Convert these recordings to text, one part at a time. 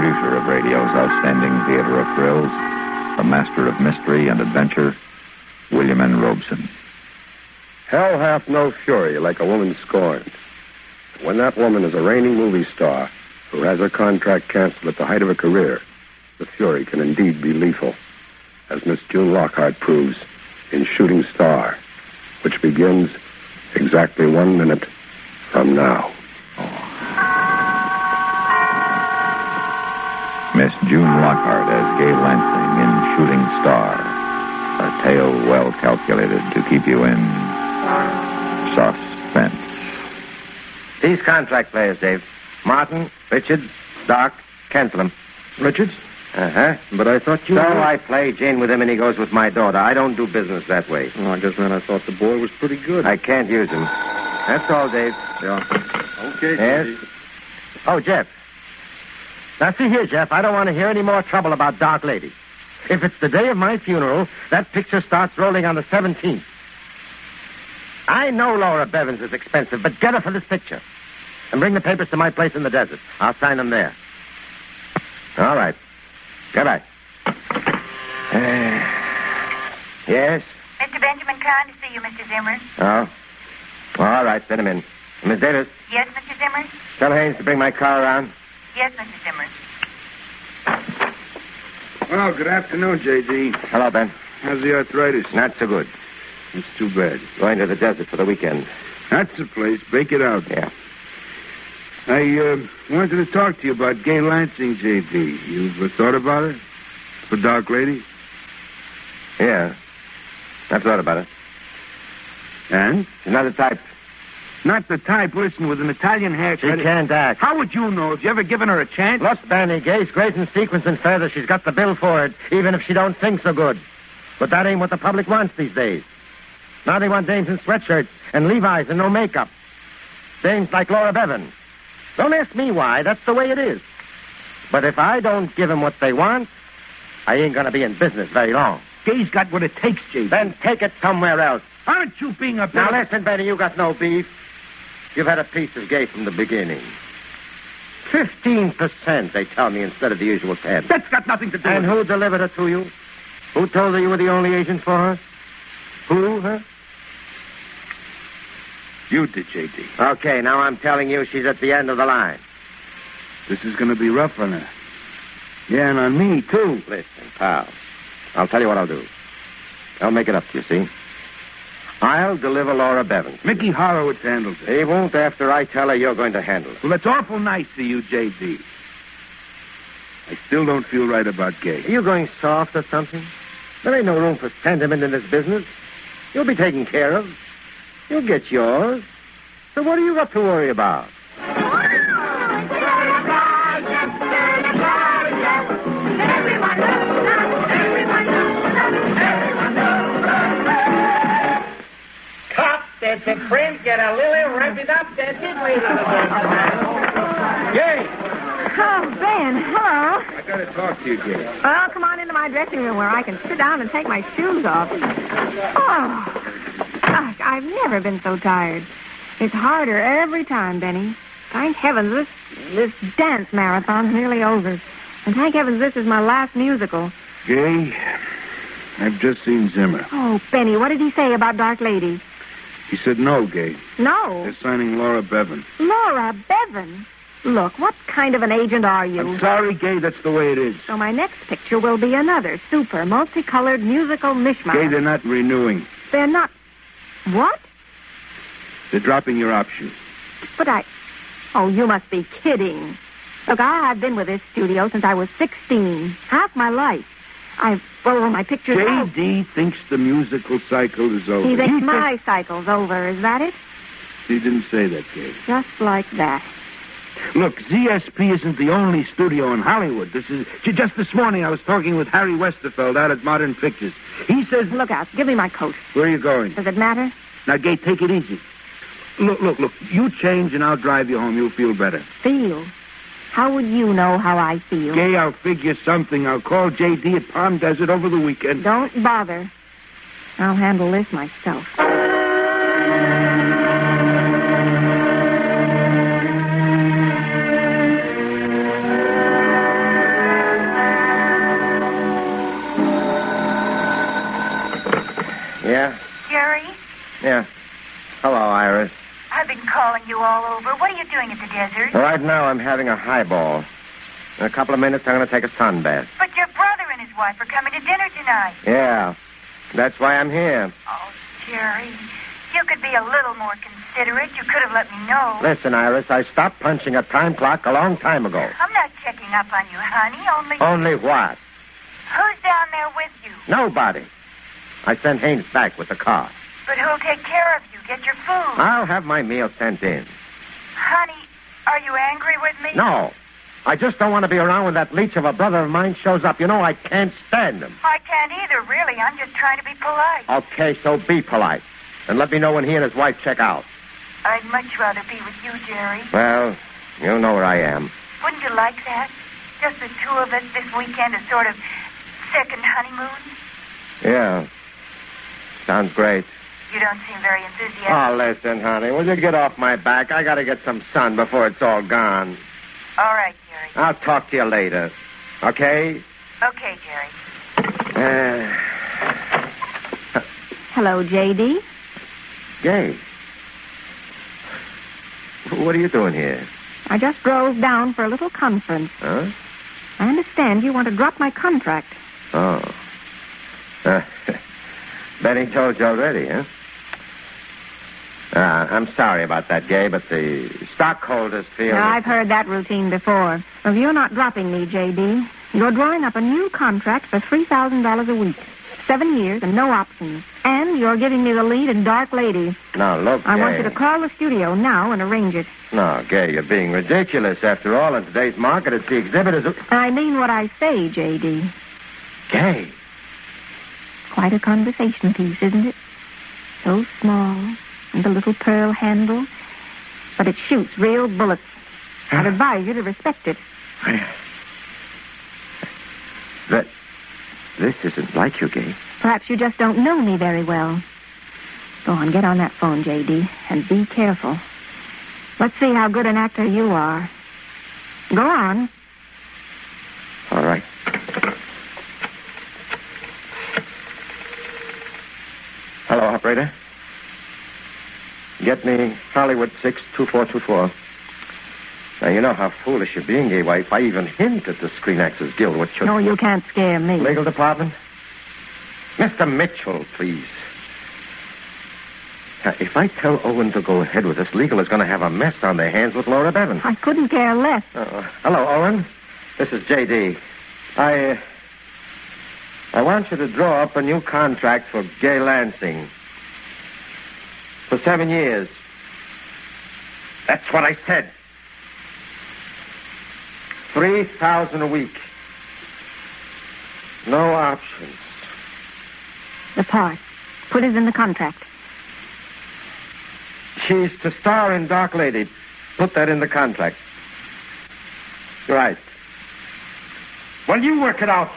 producer of radio's outstanding theater of thrills, the master of mystery and adventure, William N. Robeson. Hell hath no fury like a woman scorned. When that woman is a reigning movie star who has her contract canceled at the height of her career, the fury can indeed be lethal, as Miss June Lockhart proves in Shooting Star, which begins exactly 1 minute from now. Miss June Lockhart as Gay Lansing in Shooting Star, a tale well calculated to keep you in suspense. These contract players, Dave. Martin, Richards, Doc, cancel them. Richards? Uh-huh. But I thought you... So I play Jane with him and he goes with my daughter. I don't do business that way. Oh, I guess then I thought the boy was pretty good. I can't use him. That's all, Dave. Yeah. Okay, Yes? Dave. Oh, Jeff. Now, see here, Jeff. I don't want to hear any more trouble about Dark Lady. If it's the day of my funeral, that picture starts rolling on the 17th. I know Laura Bevins is expensive, but get her for this picture. And bring the papers to my place in the desert. I'll sign them there. All right. Goodbye. Yes? Mr. Benjamin Kahn to see you, Mr. Zimmer. Oh? All right, send him in. Miss Davis, Yes, Mr. Zimmer? tell Haynes to bring my car around. Yes, Mr. Zimmer. Well, good afternoon, J.D. Hello, Ben. How's the arthritis? Not so good. It's too bad. Going to the desert for the weekend. That's the place. Bake it out. Yeah. I wanted to talk to you about Gay Lansing, J.D. You've thought about it? For Dark Lady? Yeah. I've thought about it. And? She's not the type. Not the type. Listen, with an Italian She haircut... can't act. How would you know? Have you ever given her a chance? Look, Benny, Gay's great in sequins and feathers. She's got the bill for it, even if she don't sing so good. But that ain't what the public wants these days. Now they want dames in sweatshirts and Levi's and no makeup. Dames like Laura Bevan. Don't ask me why. That's the way it is. But if I don't give them what they want, I ain't going to be in business very long. Gay's got what it takes, J.D. Then take it somewhere else. Aren't you being a... Now listen, Benny, you got no beef. You've had a piece of Gay from the beginning. 15%, they tell me, instead of the usual 10. That's got nothing to do And with who delivered her to you? Who told her you were the only agent for her? Who, huh? You did, J.D. Okay, now I'm telling you she's at the end of the line. This is going to be rough on her. Yeah, and on me, too. Listen, pal. I'll tell you what I'll do. I'll make it up to you, see? I'll deliver Laura Bevan. Mickey Horowitz handles it. He won't after I tell her you're going to handle it. Well, that's awful nice of you, J.D. I still don't feel right about Gay. Are you going soft or something? There ain't no room for sentiment in this business. You'll be taken care of. You'll get yours. So what do you got to worry about? Cop, that's a print. Get a little wrap it up. That's it, ladies and gentlemen. Gay! Oh, Ben, hello. I got to talk to you, Gay. Well, come on into my dressing room where I can sit down and take my shoes off. Oh, gosh, I've never been so tired. It's harder every time, Benny. Thank heavens this dance marathon's nearly over. And thank heavens this is my last musical. Gay, I've just seen Zimmer. Oh, Benny, what did he say about Dark Lady? He said no, Gay. No. They're signing Laura Bevan. Laura Bevan? Look, what kind of an agent are you? I'm sorry, Gay, that's the way it is. So my next picture will be another super multicolored musical mishmash. Gay, they're not renewing. They're not... What? They're dropping your option. But Oh, you must be kidding. Look, I've been with this studio since I was 16. Half my life. Well, my pictures... J.D. thinks the musical cycle is over. He thinks my cycle's over, is that it? He didn't say that, Gay. Just like that. Look, ZSP isn't the only studio in Hollywood. Just this morning I was talking with Harry Westerfeld out at Modern Pictures. He says... Look out. Give me my coat. Where are you going? Does it matter? Now, Gay, take it easy. Look. You change and I'll drive you home. You'll feel better. Feel? How would you know how I feel? Gay, I'll figure something. I'll call J.D. at Palm Desert over the weekend. Don't bother. I'll handle this myself. I've been calling you all over. What are you doing at the desert? Right now, I'm having a highball. In a couple of minutes, I'm going to take a sunbath. But your brother and his wife are coming to dinner tonight. Yeah. That's why I'm here. Oh, Jerry, you could be a little more considerate. You could have let me know. Listen, Iris, I stopped punching a time clock a long time ago. I'm not checking up on you, honey. Only what? Who's down there with you? Nobody. I sent Haynes back with the car. But who'll take care of you? Get your food? I'll have my meal sent in. Honey, are you angry with me? No. I just don't want to be around when that leech of a brother of mine shows up. You know, I can't stand him. I can't either, really. I'm just trying to be polite. Okay, so be polite. And let me know when he and his wife check out. I'd much rather be with you, Jerry. Well, you know where I am. Wouldn't you like that? Just the two of us this weekend, a sort of second honeymoon? Yeah. Sounds great. You don't seem very enthusiastic. Oh, listen, honey, will you get off my back? I got to get some sun before it's all gone. All right, Jerry. I'll talk to you later. Okay? Okay, Jerry. Hello, J.D. Gay. What are you doing here? I just drove down for a little conference. Huh? I understand you want to drop my contract. Oh. Benny told you already, huh? I'm sorry about that, Gay, but the stockholders feel... Now, I've heard that routine before. If you're not dropping me, J.D., you're drawing up a new contract for $3,000 a week. 7 years and no options. And you're giving me the lead in Dark Lady. Now, look, Gay... I want you to call the studio now and arrange it. No, Gay, you're being ridiculous. After all, in today's market, it's the exhibitors who... I mean what I say, J.D. Gay. Quite a conversation piece, isn't it? So small, and a little pearl handle, but it shoots real bullets. I'd advise you to respect it. This isn't like you, Gay. Perhaps you just don't know me very well. Go on, get on that phone, J.D., and be careful. Let's see how good an actor you are. Go on. All right. Hello, operator. Get me Hollywood 62424. Now, you know how foolish you're being, Gay. Why, if I even hint at the Screen Actors Guild, what should... No, you can't scare me. Legal department? Mr. Mitchell, please. Now, if I tell Owen to go ahead with this, legal is going to have a mess on their hands with Laura Bevan. I couldn't care less. Hello, Owen. This is J.D. I want you to draw up a new contract for Gay Lansing. For 7 years. That's what I said. $3,000 a week. No options. The part. Put it in the contract. She's to star in Dark Lady. Put that in the contract. Right. Well, you work it out.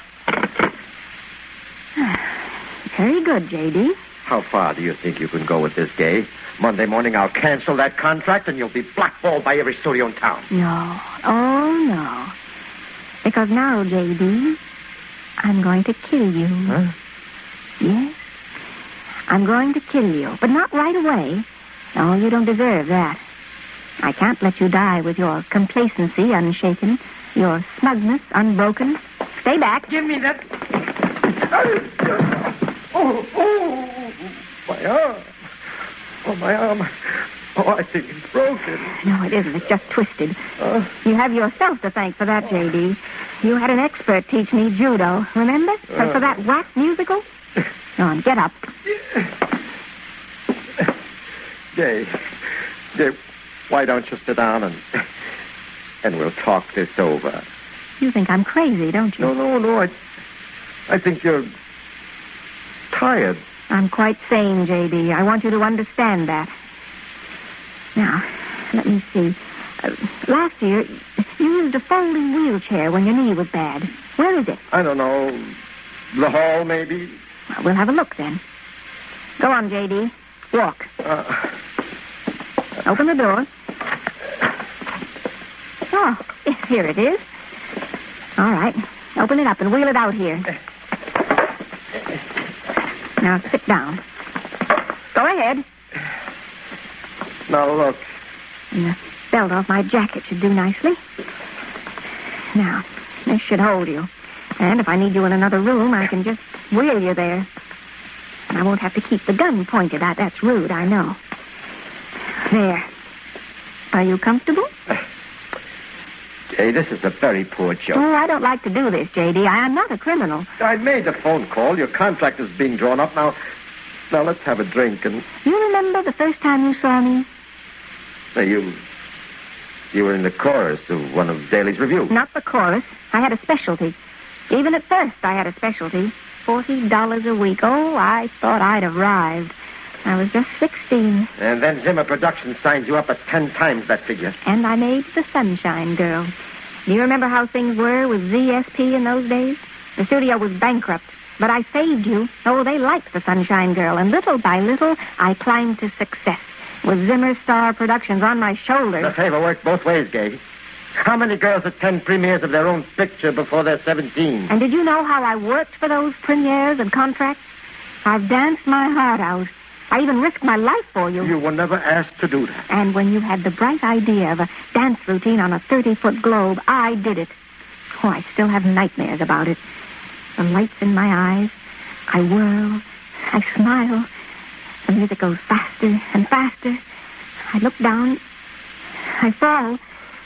Very good, J.D. How far do you think you can go with this, Gay? Monday morning, I'll cancel that contract, and you'll be blackballed by every studio in town. No. Oh, no. Because now, J.D., I'm going to kill you. Huh? Yes. I'm going to kill you, but not right away. No, you don't deserve that. I can't let you die with your complacency unshaken, your smugness unbroken. Stay back. Give me that. My arm. Oh, my arm. Oh, I think it's broken. No, it isn't. It's just twisted. You have yourself to thank for that, J.D. You had an expert teach me judo, remember? For that wax musical? Go on, get up. Jay, why don't you sit down and we'll talk this over? You think I'm crazy, don't you? No. I think you're tired. I'm quite sane, J.D. I want you to understand that. Now, let me see. Last year, you used a folding wheelchair when your knee was bad. Where is it? I don't know. The hall, maybe? Well, we'll have a look then. Go on, J.D. Walk. Open the door. Oh, here it is. All right. Open it up and wheel it out here. Now sit down. Go ahead. Now, look. And the belt off my jacket should do nicely. Now, this should hold you. And if I need you in another room, I can just wheel you there. And I won't have to keep the gun pointed at. That's rude, I know. There. Are you comfortable? Hey, this is a very poor joke. Oh, I don't like to do this, J.D. I am not a criminal. I made the phone call. Your contract is being drawn up. Now, let's have a drink and... You remember the first time you saw me? You were in the chorus of one of Daly's reviews. Not the chorus. I had a specialty. Even at first, I had a specialty. $40 a week. Oh, I thought I'd arrived. I was just 16. And then Zimmer Productions signs you up at 10 times that figure. And I made the Sunshine Girl. Do you remember how things were with ZSP in those days? The studio was bankrupt. But I saved you. Oh, they liked the Sunshine Girl. And little by little, I climbed to success. With Zimmer Star Productions on my shoulders. The favor worked both ways, Gay. How many girls attend premieres of their own picture before they're 17? And did you know how I worked for those premieres and contracts? I've danced my heart out. I even risked my life for you. You were never asked to do that. And when you had the bright idea of a dance routine on a 30-foot globe, I did it. Oh, I still have nightmares about it. The lights in my eyes. I whirl. I smile. The music goes faster and faster. I look down. I fall.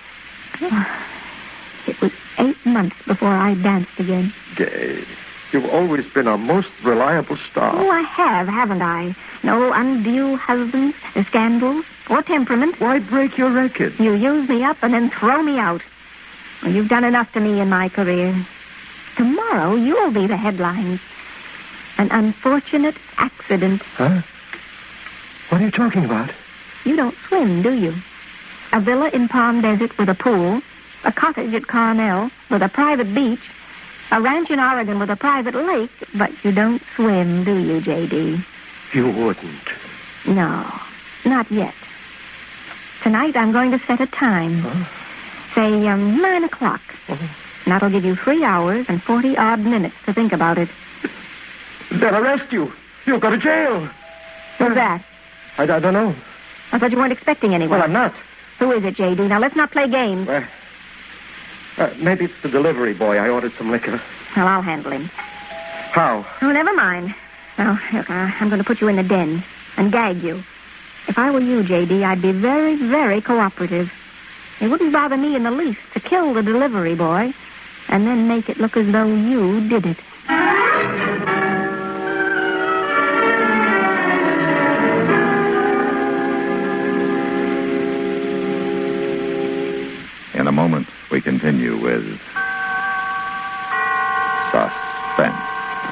It was 8 months before I danced again. Gay, you've always been our most reliable star. Oh, I have, haven't I? No undue husbands, or scandals, or temperament. Why break your record? You use me up and then throw me out. Well, you've done enough to me in my career. Tomorrow, you'll be the headlines. An unfortunate accident. Huh? What are you talking about? You don't swim, do you? A villa in Palm Desert with a pool, a cottage at Carmel with a private beach, a ranch in Oregon with a private lake, but you don't swim, do you, J.D.? You wouldn't. No, not yet. Tonight I'm going to set a time. Huh? Say, 9 o'clock. Oh. And that'll give you 3 hours and 40-odd minutes to think about it. They'll arrest you. You'll go to jail. Who's that? I don't know. I thought you weren't expecting anyone. Well, I'm not. Who is it, J.D.? Now, let's not play games. Maybe it's the delivery boy. I ordered some liquor. Well, I'll handle him. How? Oh, never mind. Now, look, I'm going to put you in the den and gag you. If I were you, J.D., I'd be very, very cooperative. It wouldn't bother me in the least to kill the delivery boy and then make it look as though you did it. In a moment, we continue with Suspense.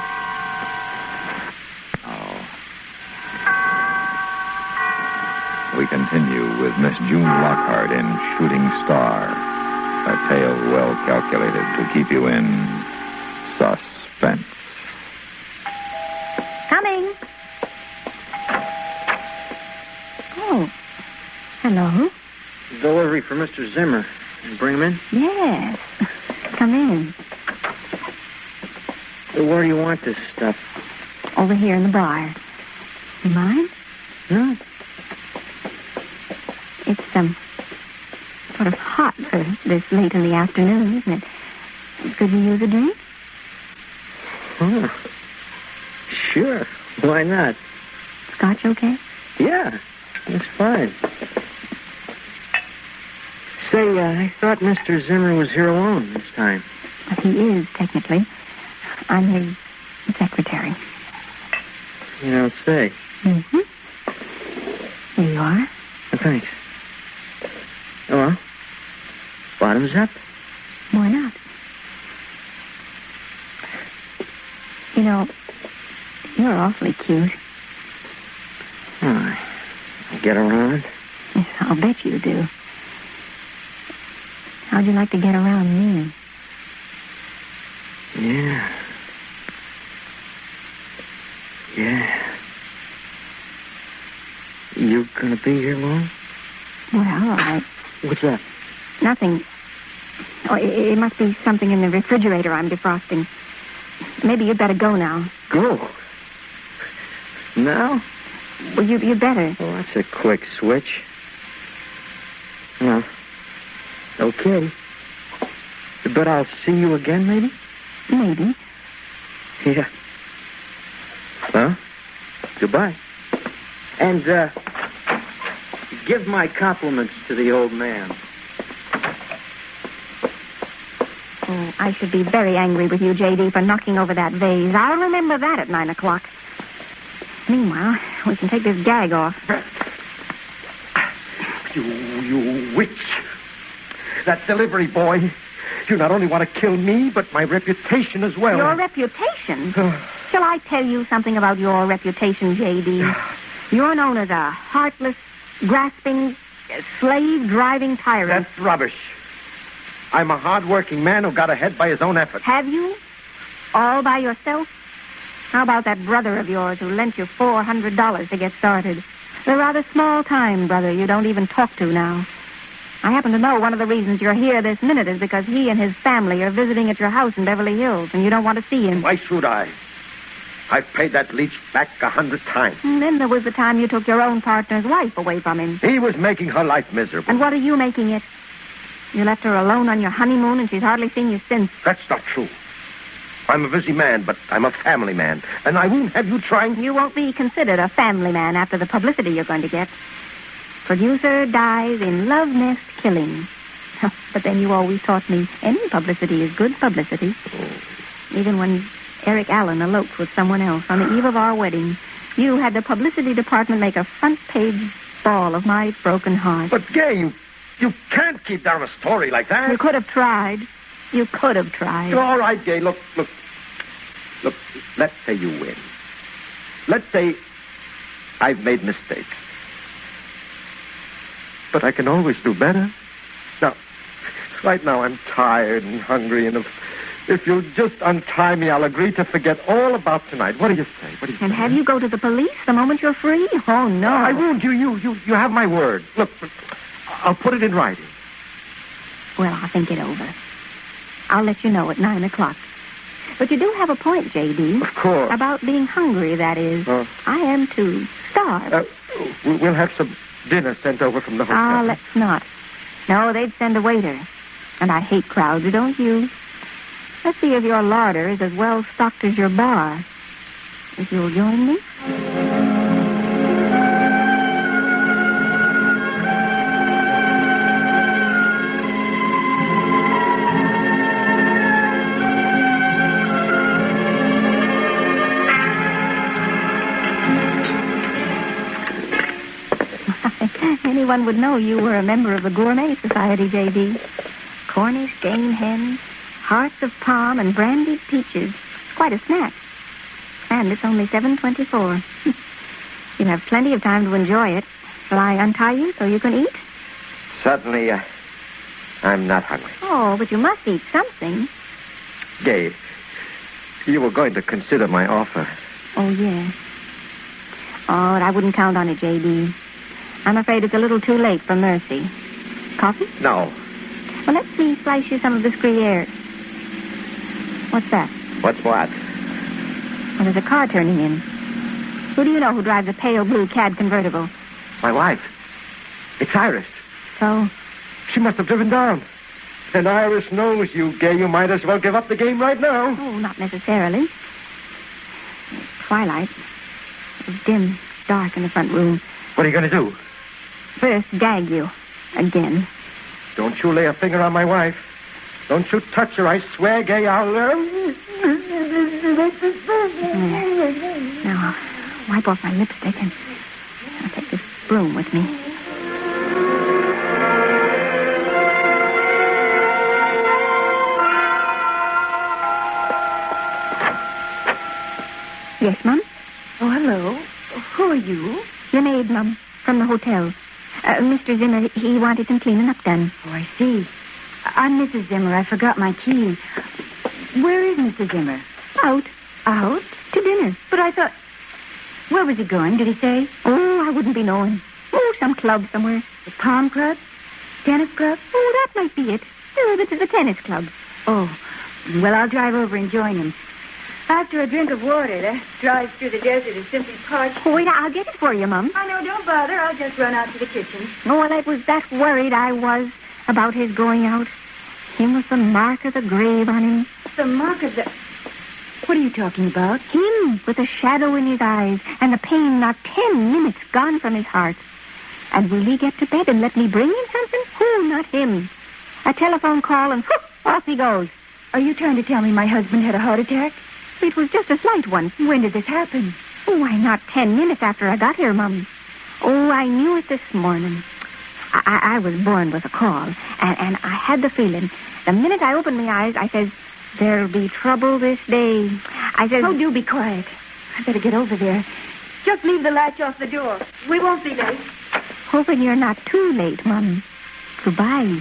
We continue with Miss June Lockhart in Shooting Star, a tale well calculated to keep you in suspense. Coming. Oh, hello. Delivery for Mr. Zimmer. Bring him in? Yes. Come in. Where do you want this stuff? Over here in the bar. You mind? No. It's sort of hot for this late in the afternoon, isn't it? Could you use a drink? Oh. Sure. Why not? Scotch okay? Yeah. It's fine. Say, I thought Mr. Zimmer was here alone this time. Well, he is, technically. I'm his secretary. You don't say. Mm-hmm. Here you are. Oh, thanks. Oh, well. Bottoms up. Why not? You know, you're awfully cute. Oh, I get around. Yes, I'll bet you do. How'd you like to get around me? Yeah. Yeah. You gonna be here long? Well, What's that? Nothing. Oh, it must be something in the refrigerator I'm defrosting. Maybe you'd better go now. Go? Now? Well, you better. Well, that's a quick switch. Well, okay. But I'll see you again, maybe? Maybe. Yeah. Well, goodbye. And, give my compliments to the old man. Oh, I should be very angry with you, J.D., for knocking over that vase. I'll remember that at 9 o'clock. Meanwhile, we can take this gag off. You witch. That delivery boy. You not only want to kill me, but my reputation as well. Your reputation? Shall I tell you something about your reputation, J.D.? You're known as a heartless, grasping, slave-driving tyrant. That's rubbish. I'm a hard-working man who got ahead by his own effort. Have you? All by yourself? How about that brother of yours who lent you $400 to get started? The rather small-time brother you don't even talk to now. I happen to know one of the reasons you're here this minute is because he and his family are visiting at your house in Beverly Hills, and you don't want to see him. Why should I? I've paid that leech back 100 times. And then there was the time you took your own partner's wife away from him. He was making her life miserable. And what are you making it? You left her alone on your honeymoon, and she's hardly seen you since. That's not true. I'm a busy man, but I'm a family man, and I won't have you trying... You won't be considered a family man after the publicity you're going to get. Producer dies in love nest killing. But then you always taught me any publicity is good publicity. Even when Eric Allen eloped with someone else on the eve of our wedding, you had the publicity department make a front-page ball of my broken heart. But, Gay, you can't keep down a story like that. You could have tried. You could have tried. All right, Gay, look. Let's say you win. Let's say I've made mistakes. But I can always do better. Now, right now I'm tired and hungry, and if you'll just untie me, I'll agree to forget all about tonight. What do you say? And have you go to the police the moment you're free? Oh, no. I won't. You have my word. Look, I'll put it in writing. Well, I'll think it over. I'll let you know at 9 o'clock. But you do have a point, J.D. Of course. About being hungry, that is. I am, too. Starved. We'll have some dinner sent over from the hotel. Let's not. No, they'd send a waiter. And I hate crowds, don't you? Let's see if your larder is as well stocked as your bar. If you'll join me. Anyone would know you were a member of the Gourmet Society, J.D. Cornish game hens, hearts of palm, and brandied peaches. Quite a snack. And it's only 7:24. You'll have plenty of time to enjoy it. Shall I untie you so you can eat? Certainly, I'm not hungry. Oh, but you must eat something. Gay, you were going to consider my offer. Oh, yes. Oh, but I wouldn't count on it, J.D. I'm afraid it's a little too late for mercy. Coffee? No. Well, let me slice you some of this Gruyere. What's that? What's what? Well, there's a car turning in. Who do you know who drives a pale blue CAD convertible? My wife. It's Iris. So? She must have driven down. And Iris knows you, Gay. You might as well give up the game right now. Oh, not necessarily. It's twilight. It's dim, dark in the front room. What are you going to do? First, gag you. Again. Don't you lay a finger on my wife. Don't you touch her. I swear, Gay, I'll... Now, I'll wipe off my lipstick and I'll take this broom with me. Yes, Mum? Oh, hello. Who are you? The maid, Mum, from the hotel. Mr. Zimmer, he wanted some cleaning up done. Oh, I see. I'm Mrs. Zimmer. I forgot my key. Where is Mr. Zimmer? Out. Out? To dinner. But I thought... Where was he going, did he say? Oh, I wouldn't be knowing. Oh, some club somewhere. The Palm Club? Tennis Club? Oh, that might be it. Oh, this is a tennis club. Oh, well, I'll drive over and join him. After a drink of water, that drive through the desert is simply parched. Oh, wait, I'll get it for you, Mum. Oh, no, don't bother. I'll just run out to the kitchen. Oh, well, I was that worried I was about his going out. Him with the mark of the grave on him. The mark of the... What are you talking about? Him with a shadow in his eyes and the pain not 10 minutes gone from his heart. And will he get to bed and let me bring him something? Oh, not him. A telephone call and whoop, off he goes. Are you trying to tell me my husband had a heart attack? It was just a slight one. When did this happen? Oh, why, not 10 minutes after I got here, Mum. Oh, I knew it this morning. I was born with a call, and I had the feeling. The minute I opened my eyes, I says, there'll be trouble this day. I says... Oh, do be quiet. I better get over there. Just leave the latch off the door. We won't be late. Hoping you're not too late, Mum. Goodbye.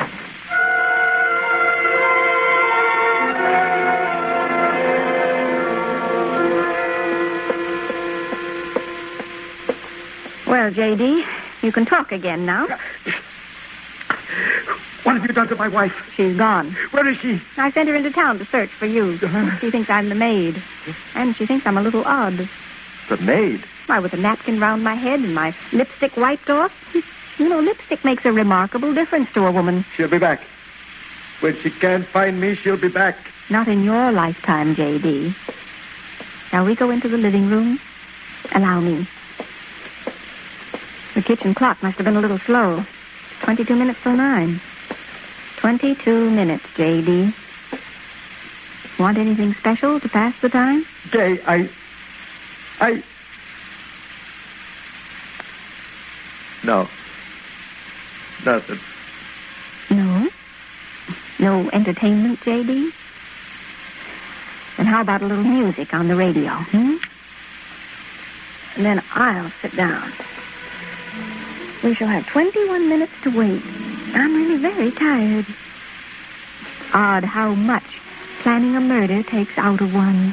Well, J.D., you can talk again now. What have you done to my wife? She's gone. Where is she? I sent her into town to search for you. She thinks I'm the maid. And she thinks I'm a little odd. The maid? Why, with a napkin round my head and my lipstick wiped off. You know, lipstick makes a remarkable difference to a woman. She'll be back. When she can't find me, she'll be back. Not in your lifetime, J.D. Shall we go into the living room? Allow me. The kitchen clock must have been a little slow. 22 minutes till 9. 22 minutes, J.D. Want anything special to pass the time? Gay, No. Nothing. No? No entertainment, J.D.? Then how about a little music on the radio, And then I'll sit down. We shall have 21 minutes to wait. I'm really very tired. Odd how much planning a murder takes out of one.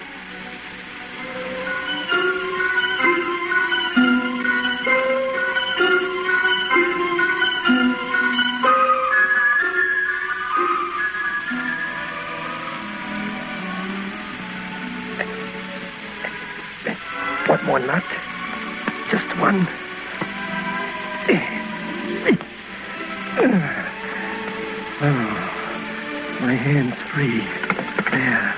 One more nut. Just one. Oh, my hand's free. There.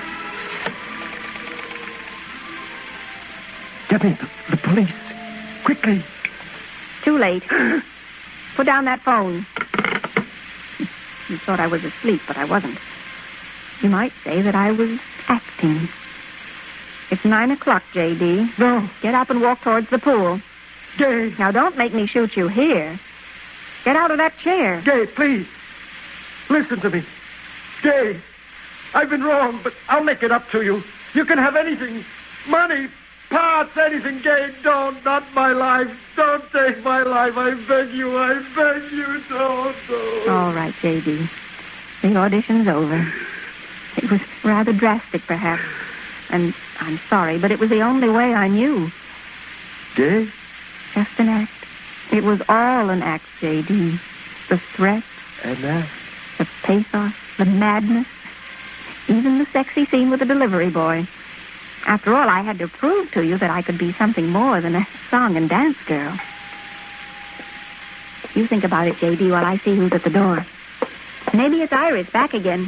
Get me the police. Quickly. Too late. Put down that phone. You thought I was asleep, but I wasn't. You might say that I was acting. It's 9 o'clock, J.D. No. Get up and walk towards the pool. Gay. Now, don't make me shoot you here. Get out of that chair. Gay, please. Listen to me. Gay, I've been wrong, but I'll make it up to you. You can have anything. Money, parts, anything. Gay, don't. Not my life. Don't take my life. I beg you, don't. All right, J.D. The audition's over. It was rather drastic, perhaps. And I'm sorry, but it was the only way I knew. Gay? Just an act. It was all an act, J.D. The threat. And that? The pathos. The madness. Even the sexy scene with the delivery boy. After all, I had to prove to you that I could be something more than a song and dance girl. You think about it, J.D., while I see who's at the door. Maybe it's Iris back again.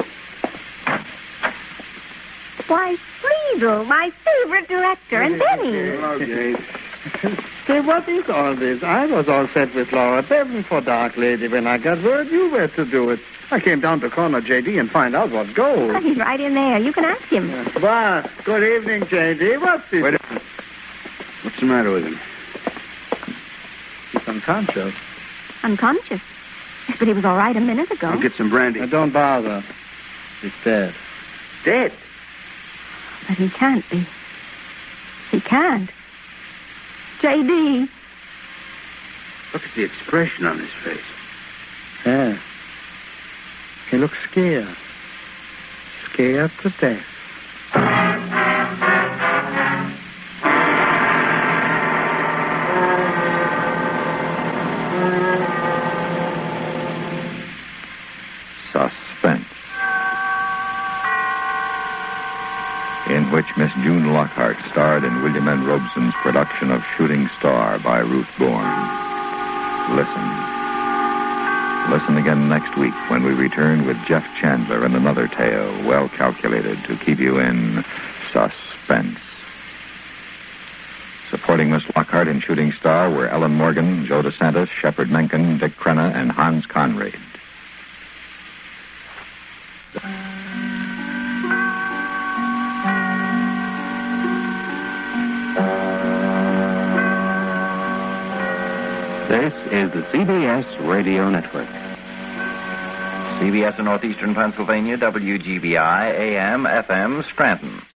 Why, Friedel, my favorite director, and Benny. Hello, Jane. Say, what is all this? I was all set with Laura Bevan for Dark Lady when I got word you were to do it. I came down to corner J.D. and find out what goes. Oh, he's right in there. You can ask him. Boss, good evening, J.D. What's this? Wait a minute. What's the matter with him? He's unconscious. Unconscious? But he was all right a minute ago. I'll get some brandy. Now, don't bother. He's dead. Dead? But he can't be. He can't. J.D. Look at the expression on his face. Yeah. He looks scared. Scared to death. Suspense. in which Miss June Lockhart starred in William N. Robeson's production of Shooting Star by Ruth Bourne. Listen. Listen again next week when we return with Jeff Chandler and another tale well calculated to keep you in suspense. Supporting Miss Lockhart in Shooting Star were Ellen Morgan, Joe DeSantis, Shepard Menken, Dick Crenna, and Hans Conrad. This is the CBS Radio Network. CBS in northeastern Pennsylvania, WGBI, AM, FM, Scranton.